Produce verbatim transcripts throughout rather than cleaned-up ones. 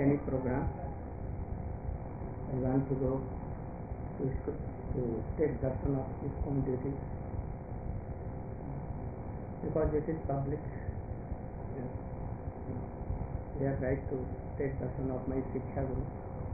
any program. I want to go to, to take darshan of ISKCON duties because it is public. Yes. They have right to take darshan of my Shiksha Guru.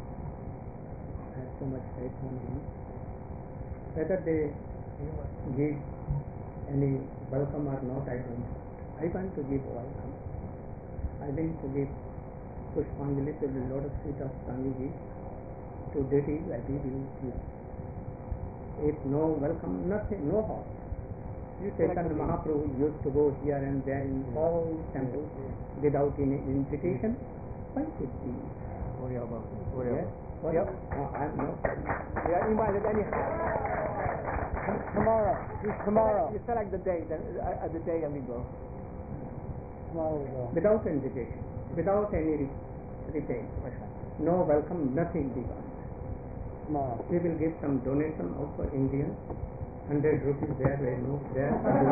I have so much faith on him. Whether they give any welcome or not, I don't know. I want to give welcome. I want to give Pushpanjali to the Lotus feet of Swamiji. To duty, I will give. If no welcome, nothing, no halt. Chaitanya Mahaprabhu used to go here and there in all temples without any invitation. Why should we? Worry about it. Worry Yes. about it. Yep. No, I'm not. We are invited anyhow. Tomorrow. Just tomorrow. You select the day, then uh, the day and we go. Tomorrow we go. Without invitation, without any repaying. No welcome, nothing divine. Tomorrow. We will give some donation also Indian. Hundred rupees there, where no there.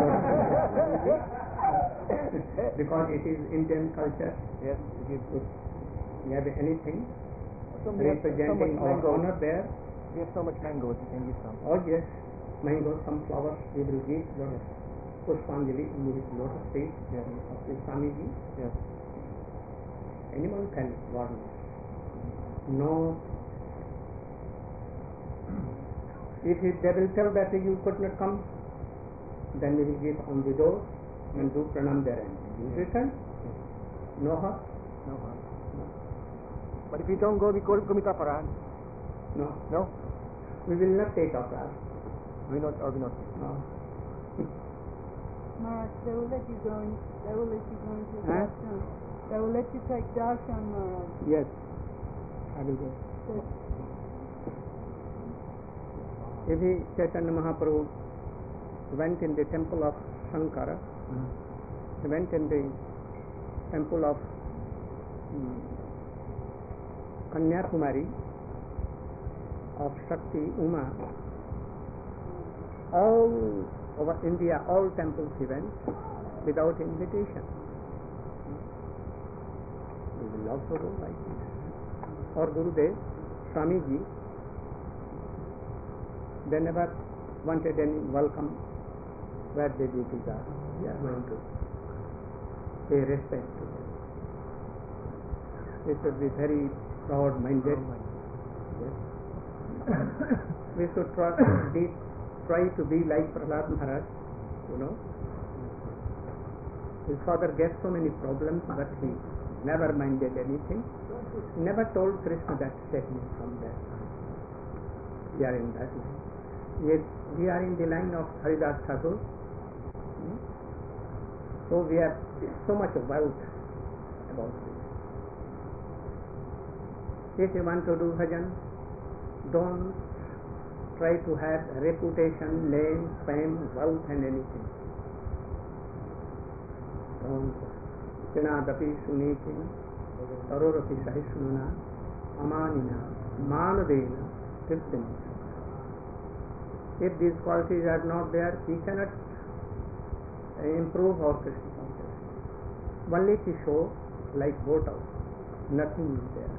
Because it is Indian culture. Yes, we give good. You have anything So we have so representing much our mango. honor there? We have so much mangoes, you can give some. Oh yes, mango, some flowers we will give. Lotus Pushpanjali in his lotus feet Yes. of the Swamiji. Yes. Anyone can warn. No. If it, they will tell that you could not come, then we will give on the door and do pranam there and you return. No harm. No harm. But if you don't go, we go commit aparad. No. No? We will not take up that. We not or we not. No. Maharaj, they will let you go in, they will let you go into Huh? darshan. They will let you take darshan, Maharaj. Yes. I will go. But If he, Chaitanya Mahaprabhu went in the temple of Shankara, Mm-hmm. he went in the temple of um, Kanyakumari, of Shakti Uma, all over India, all temples he went without invitation. We will also go like this. Or Gurudev, Swamiji, they never wanted any welcome where the duties are. We are going to pay respect to them. We should be very proud-minded. Yes. We should try, be, try to be like Prahlad Maharaj, you know. His father gave so many problems, but he never minded anything. He never told Krishna that save me from that. We are in that line. Yes, we are in the line of Haridas Thakur. Hmm? So we have so much wealth about this. If you want to do bhajan, don't try to have reputation, name, fame, wealth and anything. Don't. Pinadapi sunitina, tarorapi sahisnuna, amanina, manadena, tirtina. If these qualities are not there, we cannot improve our Krishna consciousness. Only to show like bottle, nothing is there.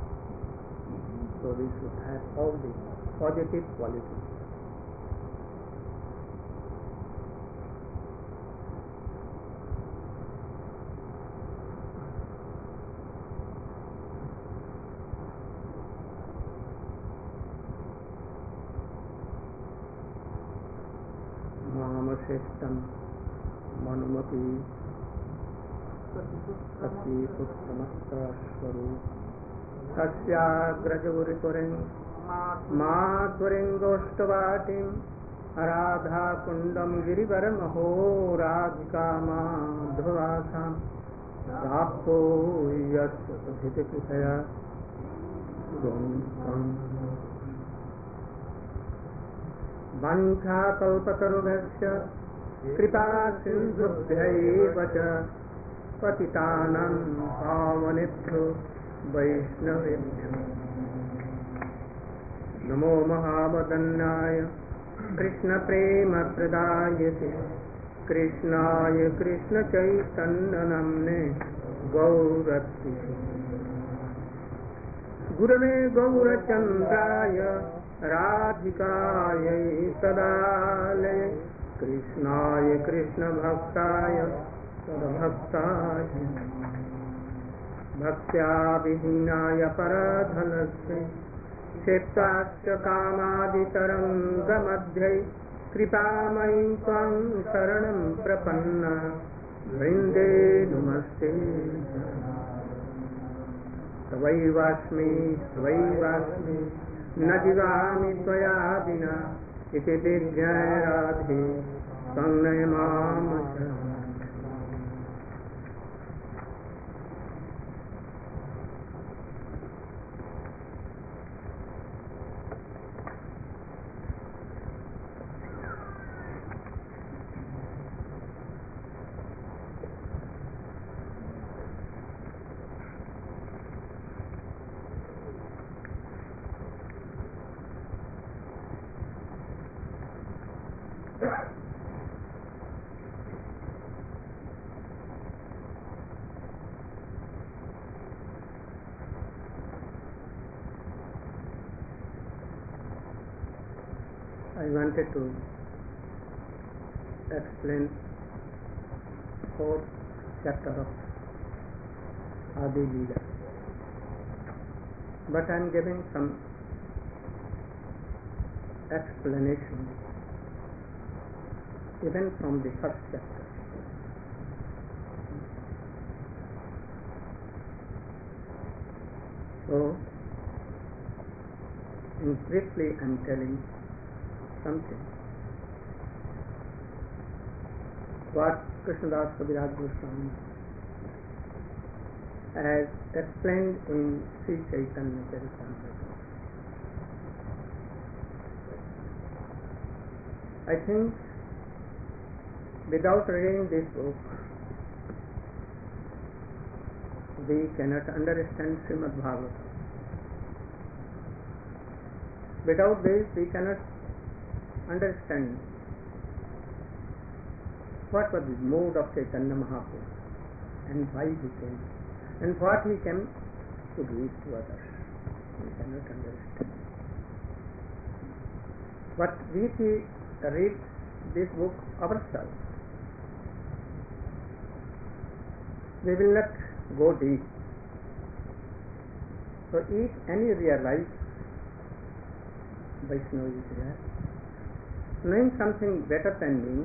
So we should have all the positive qualities. Mamasheshtam Manumati Sati Puttamasta Swaru Tasya Grajavurituring Madhuringoštavatim Radha Kundam Girivaram Aho Radhika Madhuvasam Rapto Yas Adhitikaya Gomkam Vancha kalpatarubhasya kripa sindhubhyaiva cha patitanam pavanebhyo vaishnavebhyo namo mahavadanyaya krishna prema pradayate krishnaya krishna chaitanya namne gauratri गुरवे गौरचन्द्राय राधिकायै सदालये कृष्णाय कृष्णभक्ताय तद्भक्ताय भक्त्या विहीनाय पराधनस्य क्षेत्राच्च कामादितरङ्गमध्ये कृपामयी त्वां शरणं प्रपन्ना वृन्दे नमस्ते त्वयैवास्मि त्वयैवास्मि न जीवामि त्वया विना इति विज्ञाय राधे संनय माम् I wanted to explain fourth chapter of Adi Leela, but I am giving some explanation even from the first chapter. So, in briefly I am telling something what Krishnadas Kaviraj Goswami has explained in Sri Chaitanya Charitamrita. I think without reading this book we cannot understand Srimad Bhagavatam. Without this we cannot understand what was the mode of Chaitanya Mahaprabhu and why he came and what he came to give to others. We cannot understand. But we read this book ourselves. We will not go deep. So if any realized Vaishnava is there, knowing something better than me,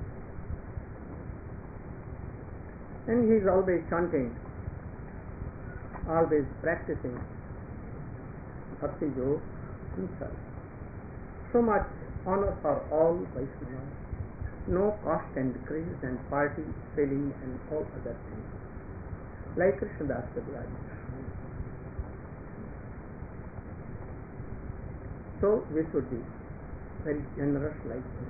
and he is always chanting, always practicing Bhakti Yoga himself. So much honor for all Vaishnavas, no cost and decrease and party filling and all other things, like Krishnadas Kaviraj. So we should be very generous like him.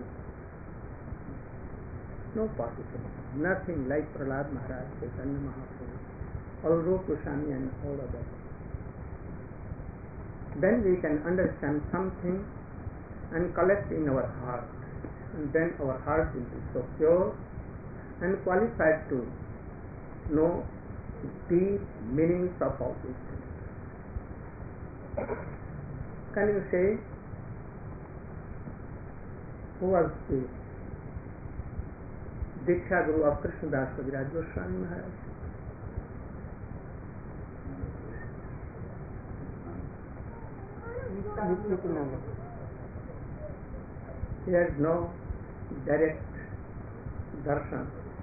No partition, nothing like Prahlad Maharaj, Chaitanya Mahaprabhu, Alrup Goswami and all others. Then we can understand something and collect in our heart, and then our heart will be so pure and qualified to know deep meanings of all these things. Can you say who was the Diksha Guru of Krishnadas Kaviraj Goswami Maharaj? He has no direct darshan.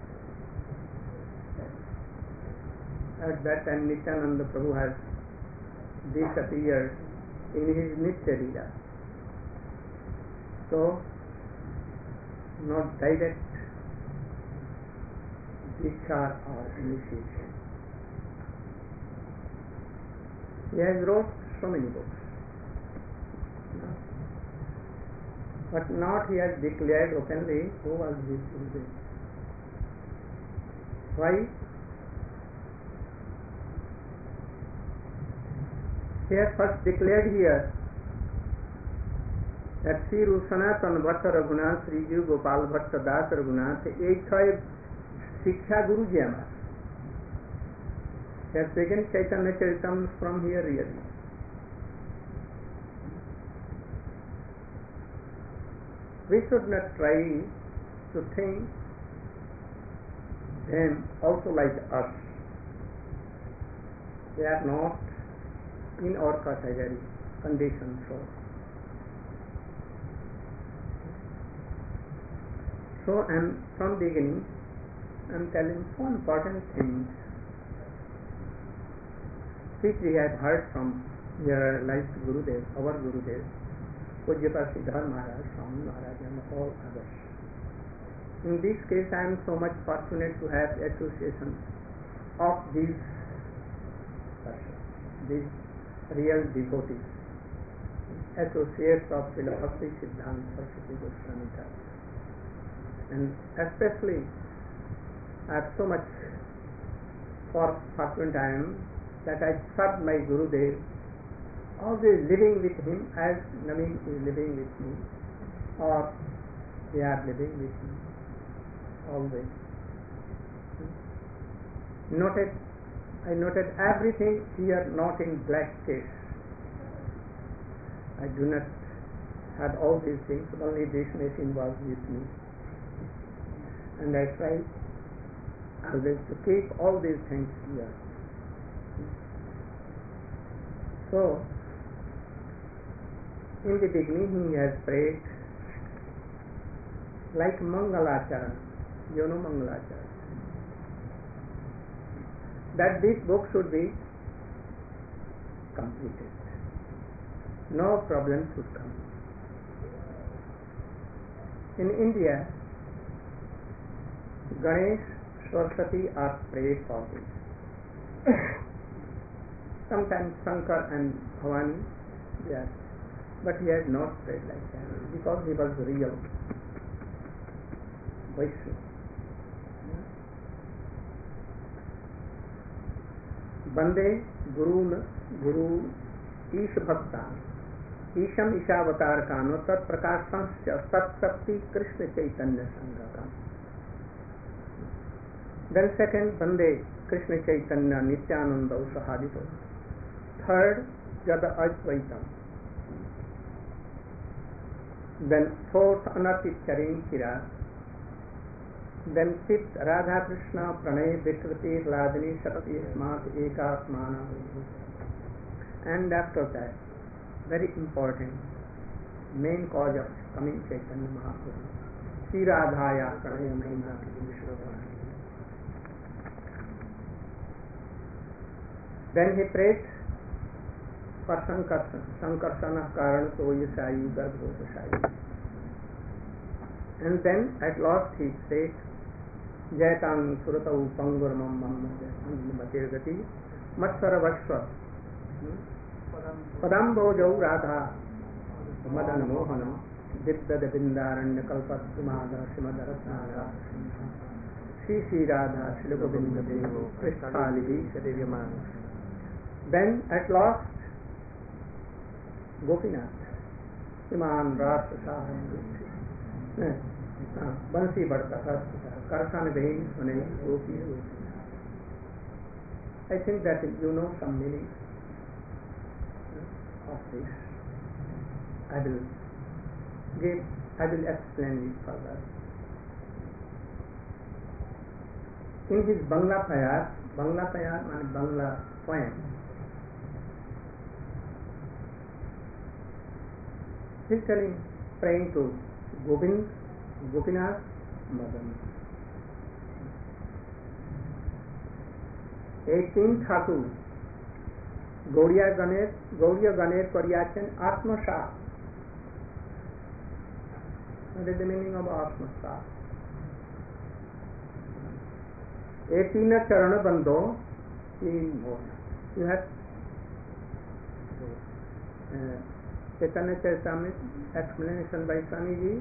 At that time Nityananda Prabhu has disappeared in his Nitya Leela. So, not direct diksha or initiation. He has wrote so many books, but not he has declared openly who was this Gurudev. Why? He has first declared here that Sri Sanatana Bhatta Raghunath, Sri Jiv Gopal Bhatta Das Raghunath, eight five Shiksha Guruji Amar. He has taken Chaitanya Charitamrita from here really. we should not try to think them also like us. They are not in our category, condition. So, so and from beginning, I am telling so important things which we have heard from your life Gurudev, our Gurudev, Pujyapad Siddhar Maharaj, Swami Maharaj, and all others. In this case, I am so much fortunate to have association of these persons, these real devotees, associates of Srila Bhakti Siddhanta Saraswati Goswami Thakur. And especially, I have so much for fortunate I am that I serve my Gurudev, always living with him as Naveen is living with me, or they are living with me. Always. Noted, I noted everything here not in black case. I do not have all these things, only this machine was with me. And I try always to keep all these things here. So, in the beginning he has prayed like Mangalacharana. You know Mangalacharana. That this book should be completed. No problem should come. In India, Ganesh, Saraswati are prayed for this. Sometimes Shankar and Bhavani, yes, but he has not prayed like that because he was real Vaishnav. Bande Guru Guru Ish Bhakta Isham Ishavatar Kano Tat Prakashansya Sat Sakti Krishna Chaitanya Sangha. Then second, Bande Krishna Chaitanya Nityananda Usahadito. Third, Jada Advaitam. Then fourth, Anatit Charin Kira. Then fifth, Radha Krishna Pranay Vikrati Ladini Shakti Smat Ekatmana. And after that, very important, main cause of coming Chaitanya Mahaprabhu, Sri Radhaya Pranay Mahima Vishwavani. Then he prayed for Sankarsana Karan So Yasayu Garbho Sayu. And then at last he said, Jaitan Suratau Pangur Mamma Matirgati Matsara Vashwa Padambo Jau Radha Madan Mohanam Ditta Bindaranya Kalpatmada Simadaratnara Sri Sri Radha Shilagovinda Devo Krishnali Sadevyaman. Then at last Gopinath Iman Rasa Sahan Bansi Bhatta Karsan Vein Sune Gopi. I think that you know some meaning of this. I will give, I will explain it further. In his Bangla Payar, Bangla Payar and Bangla poem, he is telling, praying to Govind, Gopinath, Madan. eighteen Thakur, Gauriya Ganesh, Gauriya Ganesh Pariyachan Atma Shah. What is the meaning of Atma Shah? eighteen Charana Bando, in more. You have uh, Chaitanya Charitamrita explanation by Swami Ji.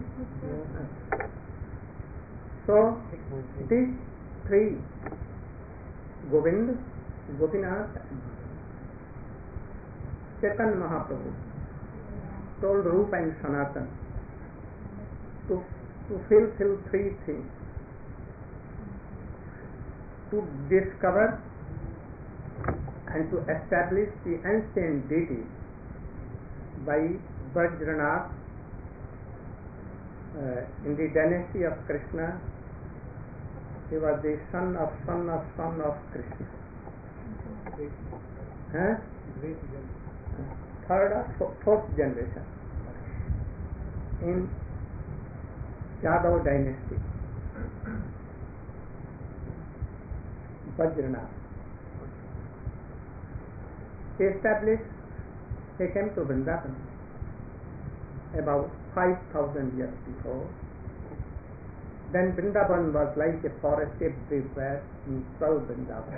So, these three, Govind, Gopinath, Chaitanya Mahaprabhu, told Rupa and Sanatan to, to fulfill three things. To discover and to establish the ancient deity by Vajranath uh, in the dynasty of Krishna, he was the son of son of son of Krishna. Huh? Third or fo- fourth generation in Yadav dynasty. Vajranath. He established, he came to Vrindavan about five thousand years before. Then Vrindavan was like a forest everywhere in twelve Vrindavan.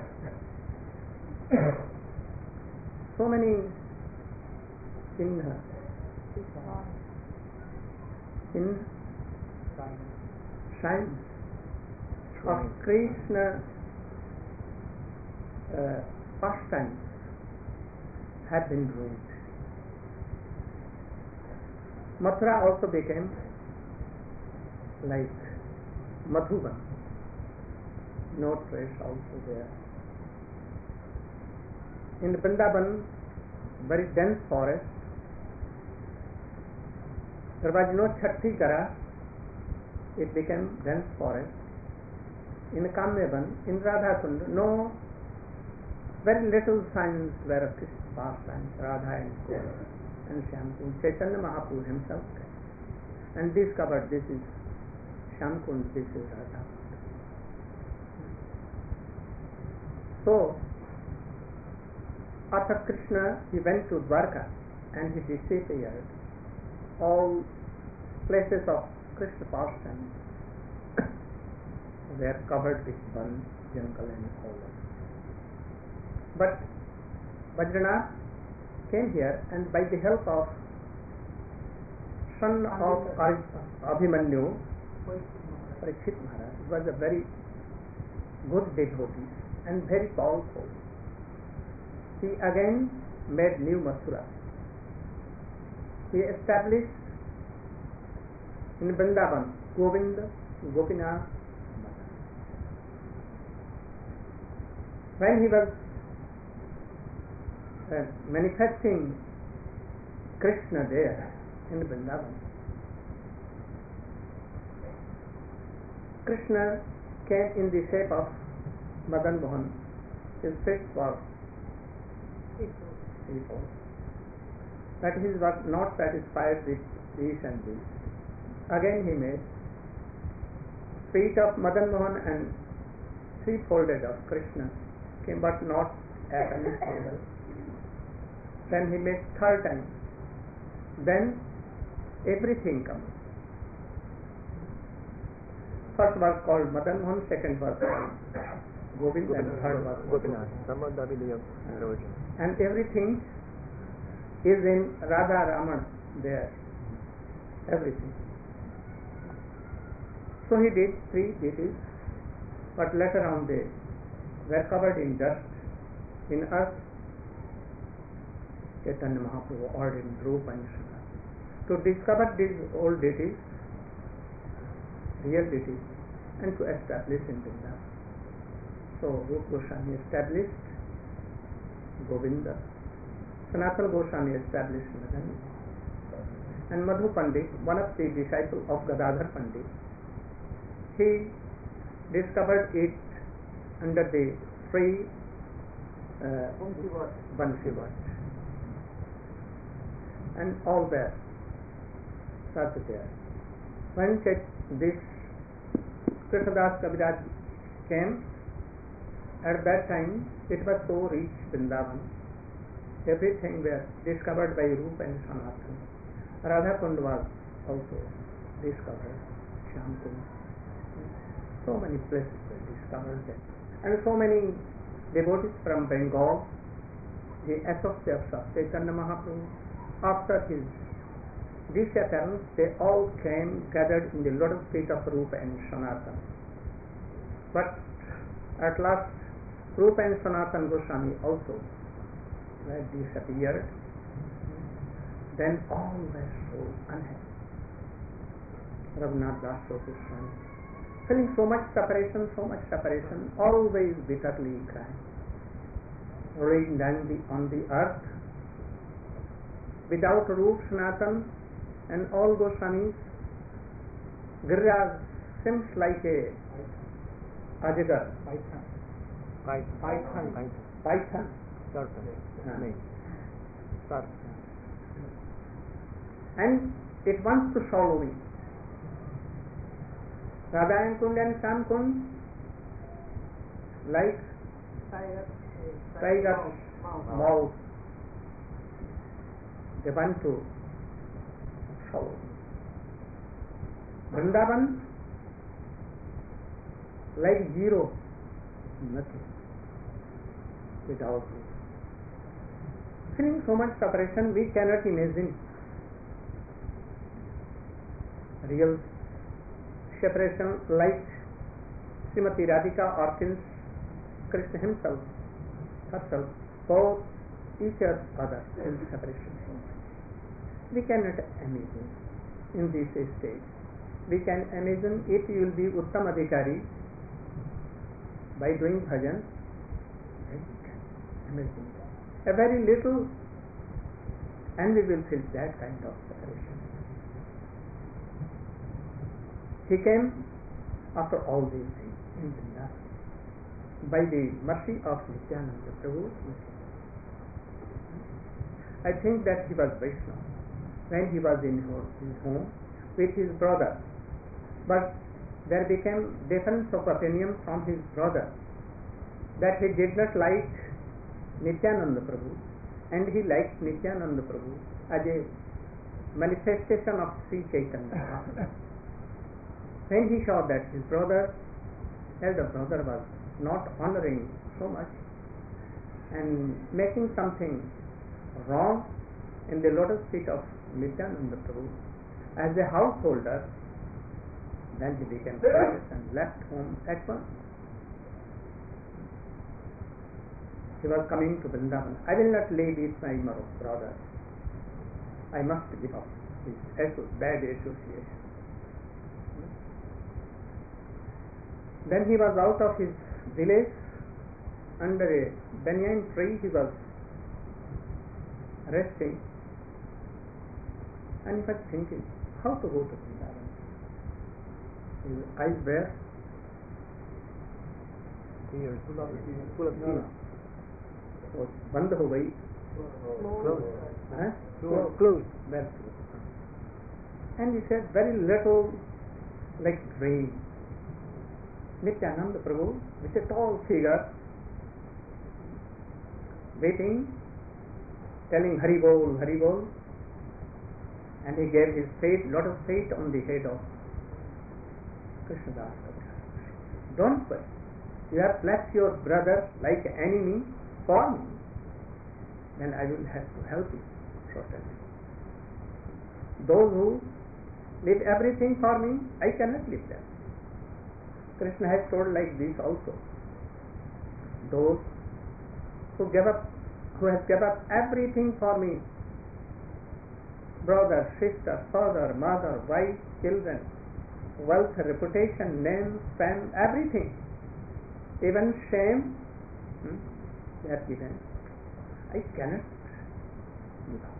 So many Chinna, in shrines of Krishna uh, pastimes have been ruined. Mathura also became like Madhuban, no trace also there. In Vrindavan, very dense forest, there was no Chhattikara, it became dense forest. In Kamyavan, in Radhakund, no, very little signs were of Krishna pastimes, Radha and Gola and Shyamkund. Chaitanya Mahaprabhu himself came and discovered this is Shyamkund, this is Radha. So, after Krishna, he went to Dwarka and he disappeared. All places of Krishna pastimes were covered with bun, jungle and all that. But Vajranath came here and by the help of son of Abhimanyu, Parikshit Maharaj, was a very good devotee and very powerful. He again made new Mathura. He established in Vrindavan Govinda, Gopinath, Madan. When he was uh, manifesting Krishna there in Vrindavan, Krishna came in the shape of Madan Mohan. His face was people. But he was not satisfied with this and this. Again he made feet of Madan Mohan and three folded of Krishna came, but not at any level. Then he made third time. Then everything comes. First was called Madan Mohan, second was called Govind, and third was Gopinath. And everything is in Radha Raman there. Everything. So he did three deities, but later on they were covered in dust, in earth. Chaitanya Mahaprabhu ordered in Dhruva and Shana to discover these old deities, real deities, and to establish in Vrindavan. So Rupa Goswami established Govinda, Sanatana Goswami established Madan, and Madhu Pandit, one of the disciples of Gadadhar Pandit, he discovered it under the three uh, Bansivat, and all there, such there. When this Krishnadas Kaviraj came, at that time it was so rich Vrindavan, everything was discovered by Rupa and Sanatana. Radha Kund was also discovered, Shyamkund. So many places were discovered there. And so many devotees from Bengal, the associates of Chaitanya Mahaprabhu, after his disappearance, they all came gathered in the lotus feet of Rupa and Sanatana. But at last, Rupa and Sanatana Goswami also were disappeared. Then all were so unhappy. Raghunath Das Goswami, feeling so much separation, so much separation, always bitterly crying, rolling down the, on the earth, without Rupa, Sanatana, and all Goswamis, Giriraj seems like a Ajgar, Python. Python. Python. Python. python. Serpent. Yeah. Snake. Serpent. And it wants to swallow me. Radha Kund and Shyam Kund, like tiger mouth, they want to swallow me. Vrindavan, like zero, nothing, without me. Feeling so much separation, we cannot imagine real separation like Srimati Radhika or Prince Krishna himself, herself, both each other in separation. We cannot imagine in this stage. We can imagine if you will be Uttam Adhikari by doing bhajan. Imagine a very little, and we will feel that kind of separation. He came after all these things in Vrindavan by the mercy of Nityananda Prabhu. I think that he was Vaishnava when he was in his home with his brother, but there became difference of opinion from his brother that he did not like Nityananda Prabhu and he liked Nityananda Prabhu as a manifestation of Sri Chaitanya. When he saw that his brother, elder brother, was not honoring so much and making something wrong in the lotus feet of Nityananda Prabhu as a householder, then he became furious and left home at once. He was coming to Vrindavan. I will not live with my brother. I must give up his bad association. Then he was out of his village under a banyan tree. He was resting and he was thinking how to go to Vrindavan. His eyes were Tears. Full of tears. Full of no, tears. no. वो बंद हो गई. Closed. Huh? Closed. Closed. Well, and he said very little like rain. Nityananda Prabhu with a tall figure waiting, telling Hari Bol, Hari Bol, and he gave his feet, lot of feet on the head of Krishnadas. Don't worry, you have left your brother like enemy for me, then I will have to help you certainly. Those who leave everything for me, I cannot leave them. Krishna has told like this also. Those who give up, who have given up everything for me, brother, sister, father, mother, wife, children, wealth, reputation, name, fame, everything, even shame, hmm, they have given. I cannot give up.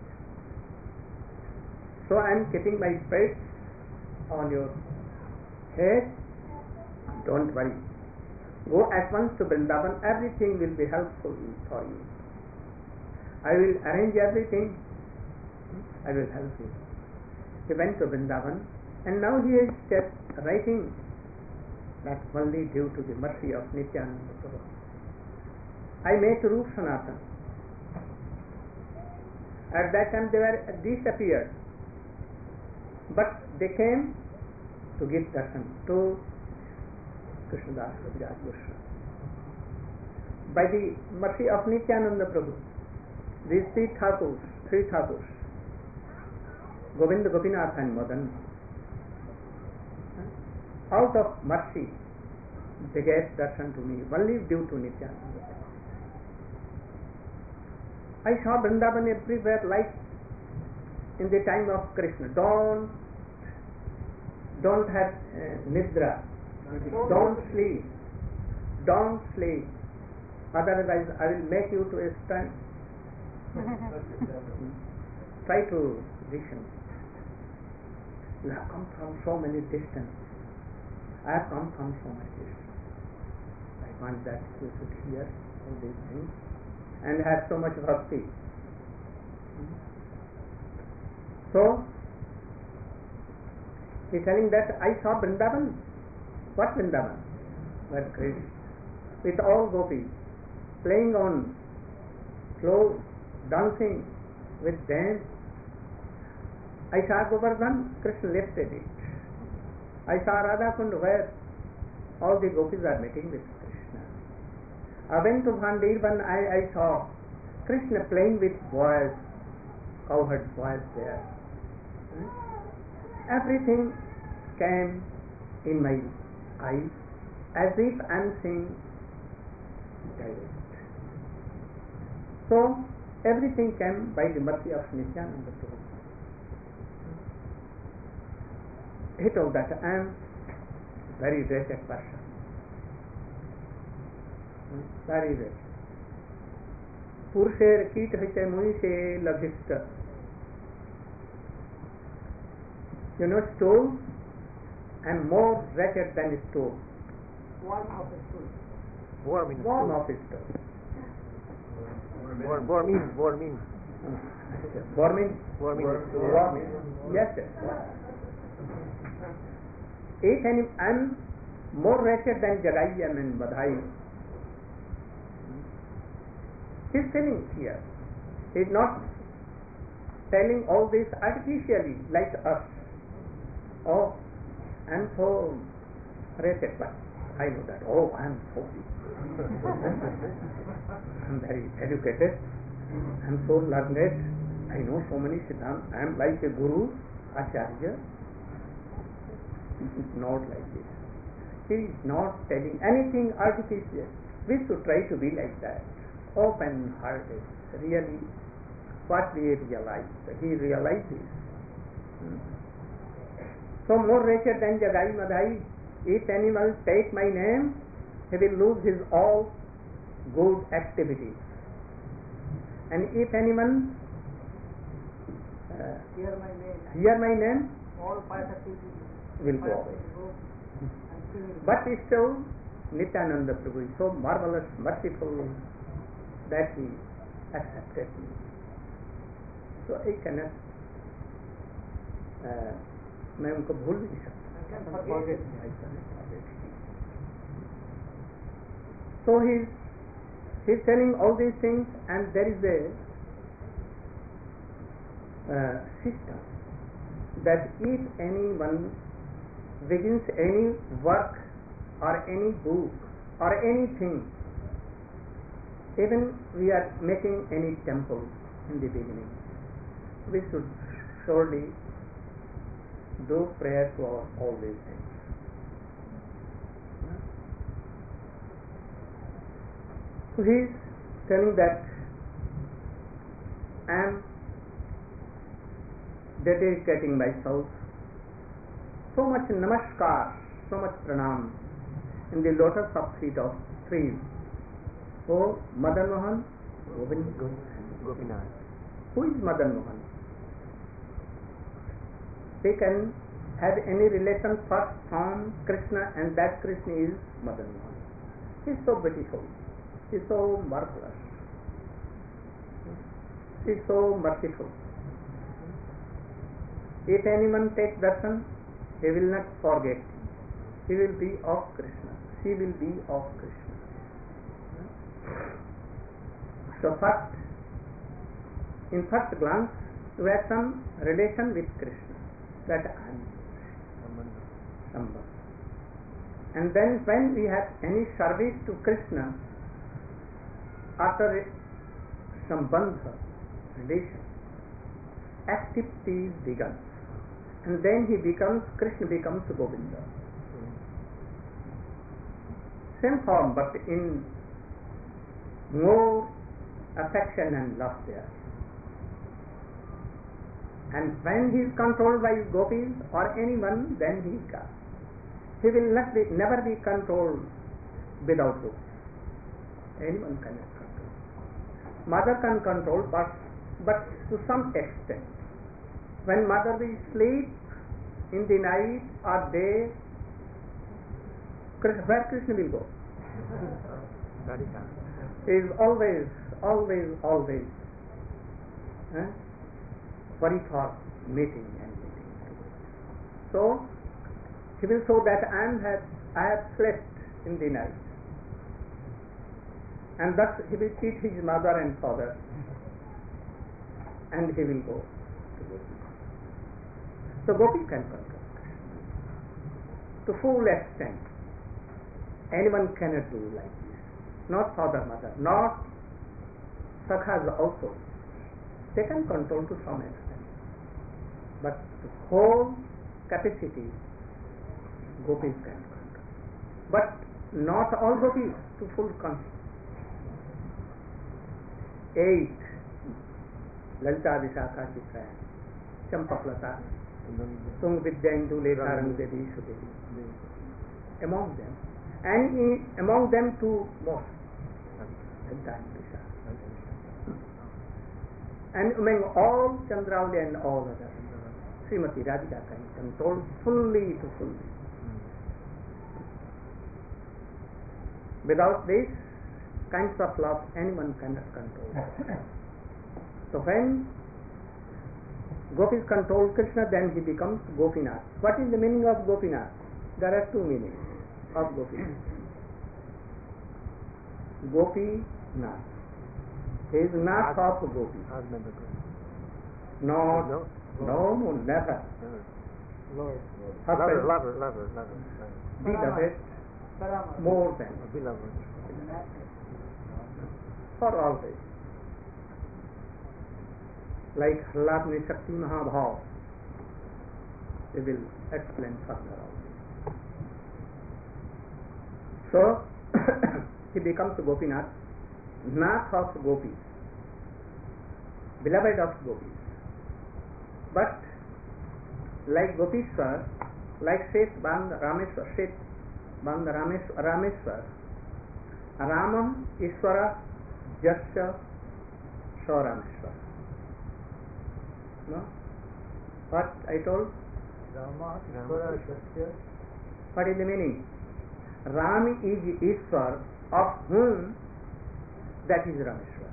So I am keeping my faith on your head. Don't worry. Go at once to Vrindavan. Everything will be helpful for you. I will arrange everything. I will help you. He went to Vrindavan and now he is just writing that only due to the mercy of Nityananda Prabhu I met Rup Sanatan. At that time they were disappeared, but they came to give darshan to Krishnadas Kaviraj Goswami. By the mercy of Nityananda Prabhu, these three Thakurs, three Thakurs, Govinda, Gopinath and Madan, out of mercy they gave darshan to me, only due to Nityananda Prabhu. I saw Vrindavan everywhere like in the time of Krishna. Don't, don't have uh, nidra. Don't sleep. Don't sleep. Otherwise, I will make you to a stand. Try to listen. You have come from so many distance. I have come from so many distance. I want that you should hear all these things and have so much bhakti. So, he is telling that I saw Vrindavan. What Vrindavan? Where Krishna, with all gopis, playing on floor, dancing with dance. I saw Govardhan, Krishna lifted it. I saw Radha Kund where all the gopis are meeting with Krishna. I went to Bhandirban, I, I saw Krishna playing with boys, cowherd boys there. Hmm? Everything came in my eyes as if I am seeing direct. So everything came by the mercy of Nityananda Prabhu. He told that I am very wretched person. Very wretched. Purusher Keet Hite Muise Labhista. You know, stove and more wretched than stove. Warm of the food. Warm in Warm of stove. Warm, warm in, warm in. Warm in? Warm in. Warm in. Yes, yes. If any, I am more wretched than Jagayam and Badhai. He is telling here. He is not telling all this artificially like us. Oh, I am so wretched, but I know that. Oh, I am so big. I am very educated. I am so learned. I know so many siddhants. I am like a guru, acharya. It is not like this. He is not telling anything artificial. We should try to be like that. Open-hearted. Really, what we realize. He realizes. Hmm. So more wretched than Jagai Madhai. If animal take my name, he will lose his all good activities. And if anyone uh, Hear my name. hear my name, All five activities will go away. But still, Nityananda Prabhu is so marvelous, merciful that he accepted me. So I cannot, uh, मैं उनको भूल नहीं सकता. I cannot forget. So he is he is telling all these things, and there is a uh, system that if anyone begins any work or any book or anything, even we are making any temple in the beginning, we should surely do prayer for all these things. So he is telling that I am dedicating myself so much namaskar, so much pranam in the lotus of feet of trees. Oh, Madan Mohan, Govind, Gopinath. who is Madan Mohan? They can have any relation first from Krishna, and that Krishna is Madan Mohan. He is so beautiful. He is so marvelous. He is so merciful. If anyone takes darshan, he will not forget. He will be of Krishna. She will be of Krishna. So first, in first glance, we have some relation with Krishna. That I am Sambandha. And then when we have any service to Krishna, after Sambandha, relation, activity begins. And then he becomes, Krishna becomes Govinda. Same form, but in more affection and love there. And when he is controlled by gopis or anyone, then he is God. He will not be, never be controlled without gopis. Anyone cannot control. Mother can control, but, but to some extent. When mother will sleep, in the night or day, Krishna, where Krishna will go? Radhika. He is always, always, always eh, worried for meeting and meeting. So he will show that I am have I have slept in the night, and thus he will teach his mother and father, and he will go to Gopi. So Gopi can control to full extent. Anyone cannot do like this. Not father, mother, not sakhas also. They can control to some extent, but the whole capacity gopis can control. But not all gopis to full control. Eight Lalita Vishakha Chitra Champaklata Tung Vidyandu Lekarang Devi Sudevi. Among them, and in, among them two more, Lalita and Vishakha. And among all Chandrauli and all others, Srimati Radhika can control fully to fully. Without this kinds of love, anyone cannot control. So when gopis control Krishna, then he becomes Gopinath. What is the meaning of Gopinath? There are two meanings of Gopinath. Gopinath. He is not of Gopi. Not, No, no, no, never. Lord. Lover, Husband, lover, lover, lover. beloved, Parama. more than, Beloved. for always. Like Hladni Shakti Mahabhav, we will explain further also. So, he becomes Gopinath, Nath of Gopis, beloved of Gopis. But, like Gopishwar, like Seth Bandha Rameswar, Seth Bandha Rameswar, Rameswar, Ramam Ishwara Jasya Shaurameshwar. No? What I told? Rama, Rama. Ishvara, Satya. What is the meaning? Ram is Ishwar, of whom that is Rameshwar.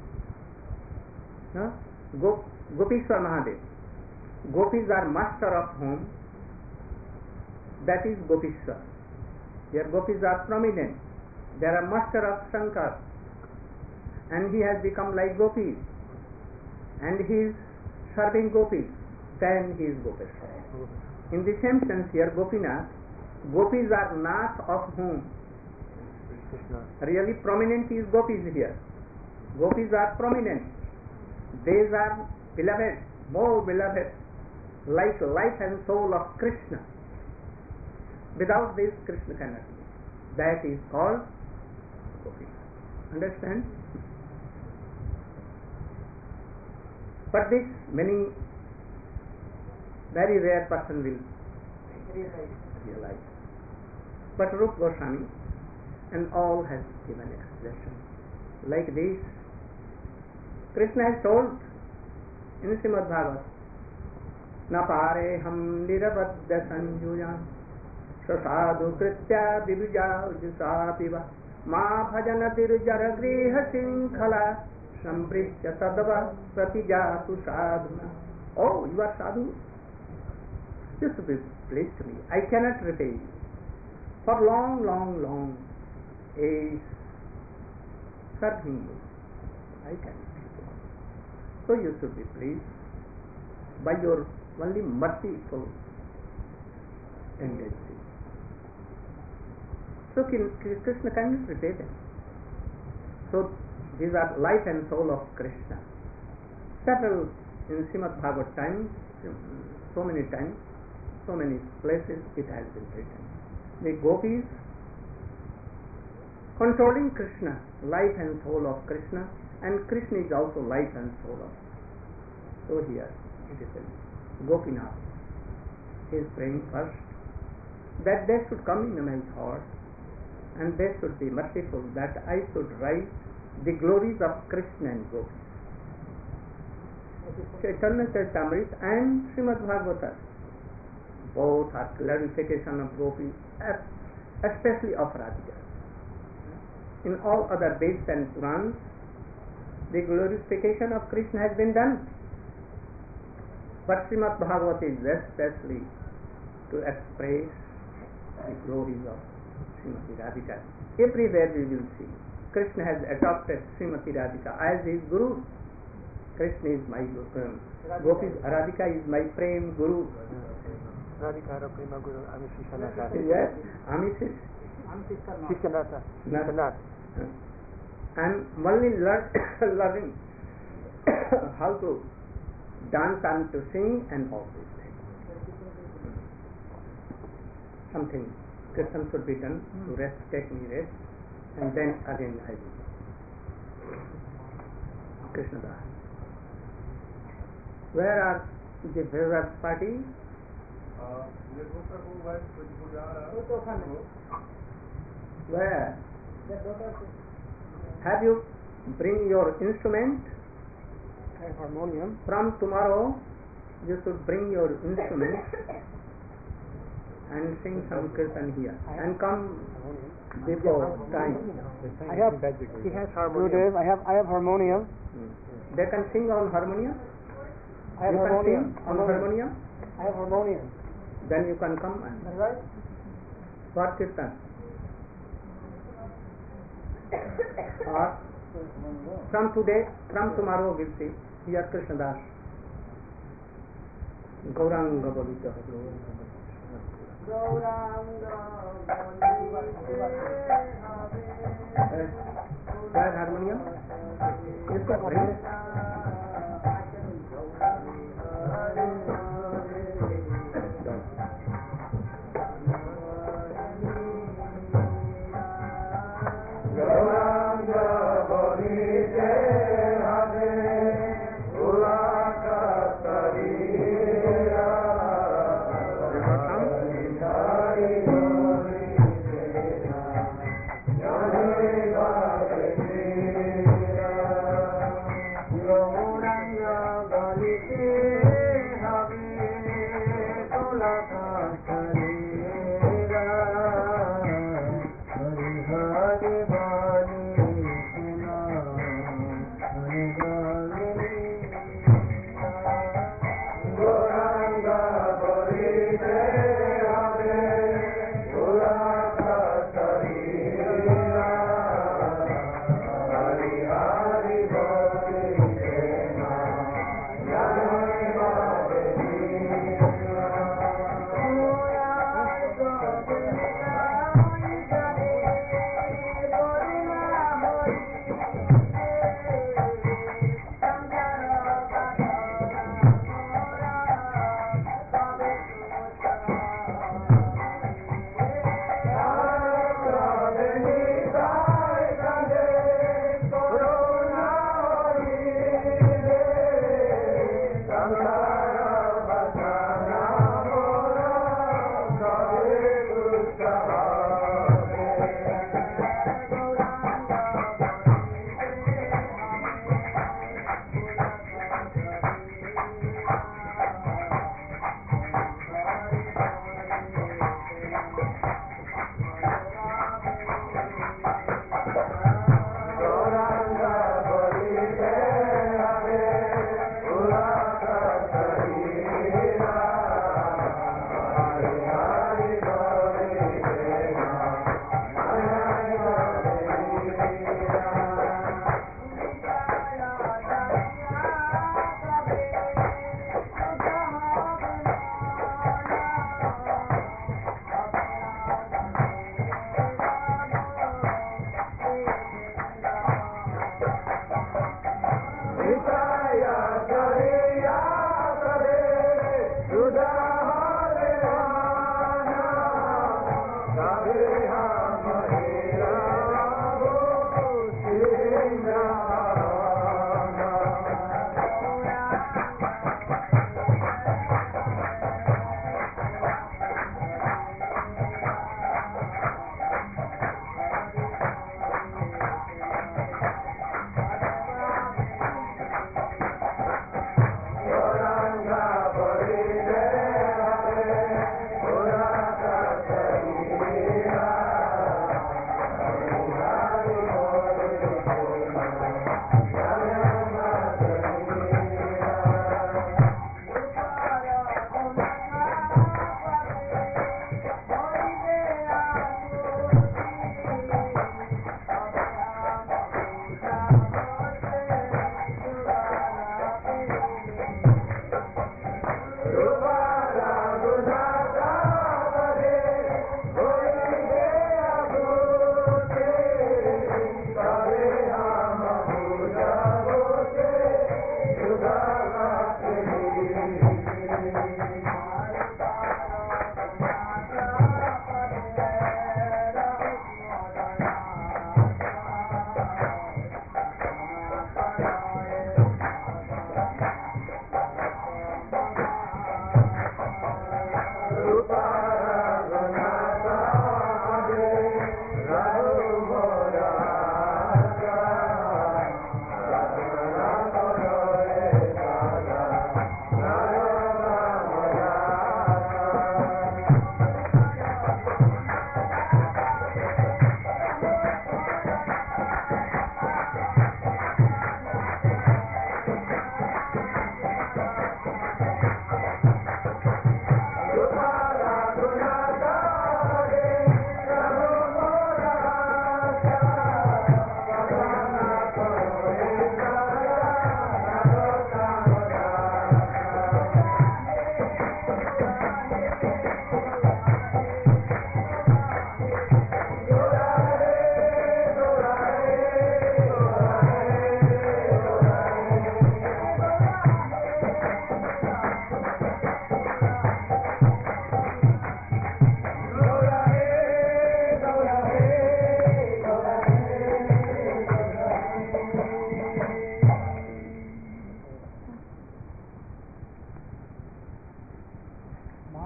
No? Gop, Gopishwar Mahadev. Gopis are master of whom that is Gopishwar. Here Gopis are prominent. They are master of Shankar, and he has become like Gopis, and he is serving Gopis. Then he is Gopeshwar. In the same sense here, Gopinath, Gopis are not of whom Krishna. really prominent is Gopis here. Gopis are prominent. These are beloved, more beloved, like life and soul of Krishna. Without this, Krishna cannot be. That is called Gopinath. Understand? But this many very rare person will realize. But Rupa Goswami and all has given expression like this. Krishna has told in Srimad Bhagavad, Na pare ham nirabadya sanjuyan sasadu kritya vibhija ujusapiva ma bhajana dirjara griha sinkhala samprishya sadava pratijatu sadhuna. Oh, you are sadhu? You should be pleased to me. I cannot repay you. For long, long, long age serving you, I cannot. So you should be pleased by your only merciful tendency. So Krishna cannot repay them. So these are life and soul of Krishna. Several in Srimad Bhagavad times, so many times, so many places it has been written. The gopis controlling Krishna, life and soul of Krishna, and Krishna is also life and soul of. So here it is said, Gopinath, he is praying first that they should come in my heart and they should be merciful, that I should write the glories of Krishna and Gopis. Chaitanya Charitamrita and Srimad Bhagavata, both are glorification of gopis, especially of Radhika. In all other Veds and Purans, the glorification of Krishna has been done. But Srimad Bhagavata is especially to express the glories of Srimati Radhika. Everywhere we will see Krishna has adopted Srimati Radhika as his guru. Krishna is my guru. Gopis, Radhika is my prem guru. Radhika Prema Guru Ami Shishanata. Yes, Ami Shish. Shishanata. Shishanat. I'm only learn, learning how to dance and to sing and all these things. Something Kirtan should be done to rest, take me rest, and then again I will. Krishna Das. Where are the favorite party? Where? Have you bring your instrument? Harmonium. From tomorrow, you should bring your instrument and sing some kirtan here and come before time. I have. He has harmonium. I have. I have harmonium. They can sing on harmonium. I have you harmonium. can sing on harmonium. I have harmonium. Then you can come and Is that right? what kirtan? Or from today, from tomorrow we'll see. Here Krishna Das. Gauranga Balita. Where harmonium? Is that right? Go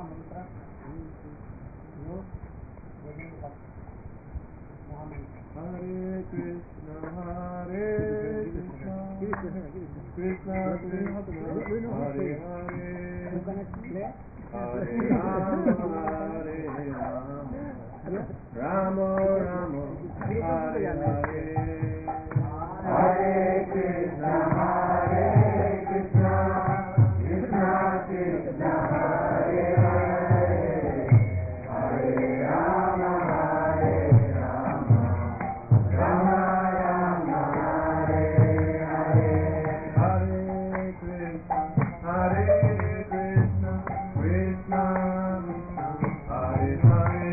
महामंत्र योग महामंत्र Hare Krishna, Hare Krishna, Krishna Krishna, Hare Hare, Hare Rama, Hare Rama, Rama Rama, Hare Hare, Hare Krishna, Hare Krishna, Krishna Krishna, Hare Hare, Hare Rama, Hare Rama, Rama Rama, Hare Hare, Hare Krishna, Hare Krishna, Krishna Krishna, Hare Hare,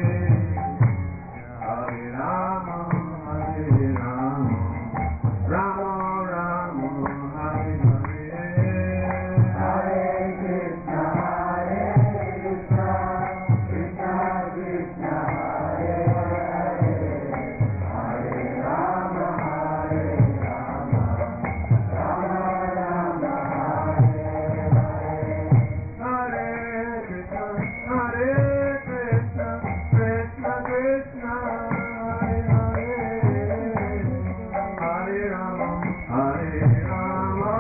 Hare Rama, Hare Rama, Rama Rama, Hare Hare, Hare Krishna, Hare Krishna, Krishna Krishna, Hare Hare, Hare Rama, Hare Rama, Rama Rama, Hare Hare, Hare Krishna, Hare Krishna, Krishna Krishna, Hare Hare, Hare Rama, Hare Rama,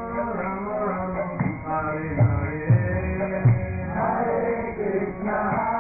Rama Rama, Hare Hare, Hare Krishna,